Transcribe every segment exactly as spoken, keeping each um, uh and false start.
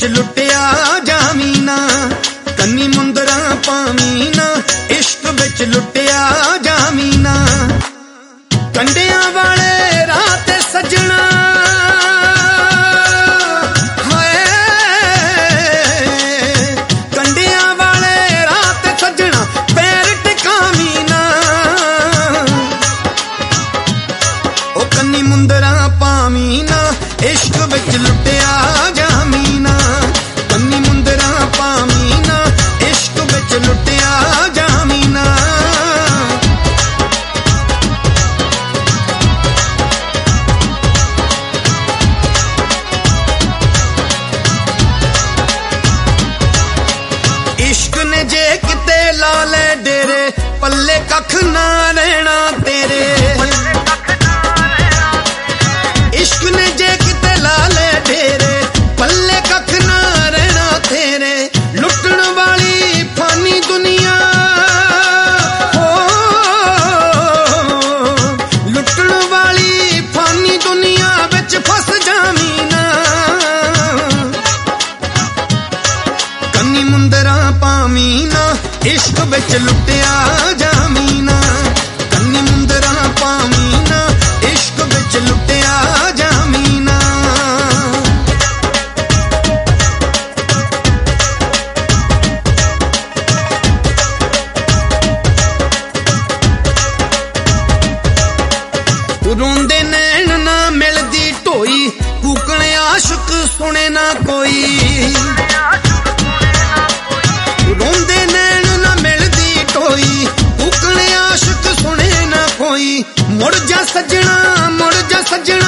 विच लुटिया जामीना, कन्नी मुंदरा पामीना, इश्क विच लुटिया जामीना। कंडिया वाले रात सजना हाय, कंडिया वाले रात सजना पैर टिकामीना। ओ कन्नी मुंदरा पामीना, इश्क विच लुटिया जामीना, कन्नी मुंदरा पामीना, इश्क विच लुटिया जामीना। इश्क ने जे किते ला ले डेरे, पल्ले कख ना रहना तेरे। इश्क ने जे किते ला ले डेरे, पल्ले कख ना रहना तेरे। लुटन वाली फानी दुनिया हो, लुटन वाली फानी दुनिया विच फस जामीना। कन्नी मुंदरा पामीना, इश्क विच लुटिया जामीना, कन्नी मुंदरा पामीना, इश्क विच लुटिया जामीना। रोंदे नैन ना मिलदी ढोई, कूकने आशिक सुने ना कोई। रोंदे नैन ना मिलदी ढोई, कूकने आशिक सुने ना कोई। मुड़ जा सजना, मुड़ जा सजना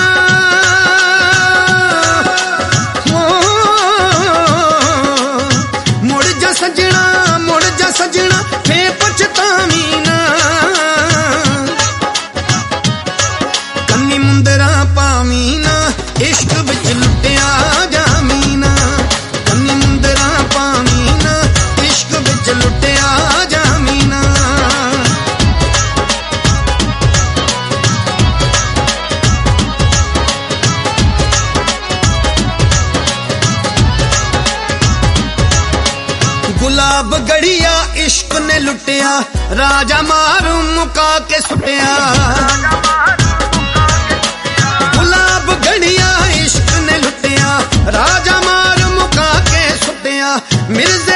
हो, मुड़ जा सजना, मुड़ जा सजना फे पछतावीना। कन्नी मुंदरा पामीना, इश्क विच लुटिया जामीना, कन्नी मुंदरा पामीना, इश्क विच लुटिया जामीना। गुलाब गड़िया इश्क ने लुटिया, राजा मारू मुका के सुटिया। गुलाब गड़िया इश्क ने लुटिया, राजा मारू मुका के सुटिया। मिर्जे